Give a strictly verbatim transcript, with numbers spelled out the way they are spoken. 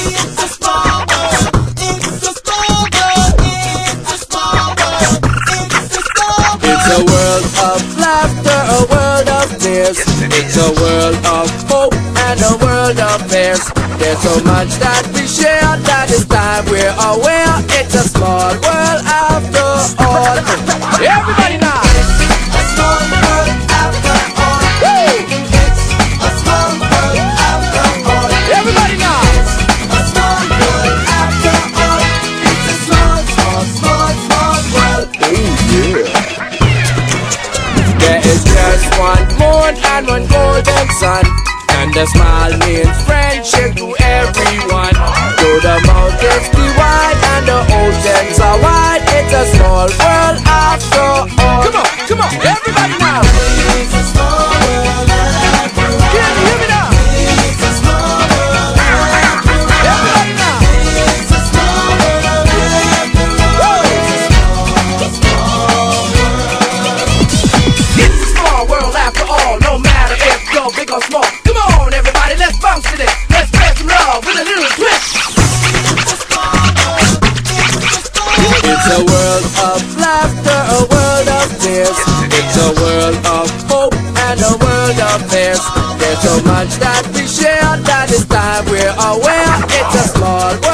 It's a small world. It's a small world. It's a small world. It's a small world. It's a world of laughter, a world of tears. It's a world of hope and a world of fears. There's so much that we share that it's time we're aware. It's a small world after all. Everybody now. A small world after all. Woo! It's a small world after all. Everybody now. A small world after all. It's a small, small, small, small world. Oh yeah. There is just one moon and one golden sun, and the smile means friendship to everyone. Though the mountains be wide and the oceans are wide, it's a small world after all. Come on, come on, everybody now. It's a small world after all. Can you hear me now? It's a small world after all. Everybody now. It's a small world after all. It's a small, small world. It's a small world after all, no matter if you're big or small. Come on, everybody, let's bounce to this. Let's spread some love with a little twist. It's a world of laughter, a world of tears. It's a world of hope and a world of fears. There's so much that we share that it's time we're aware. It's a small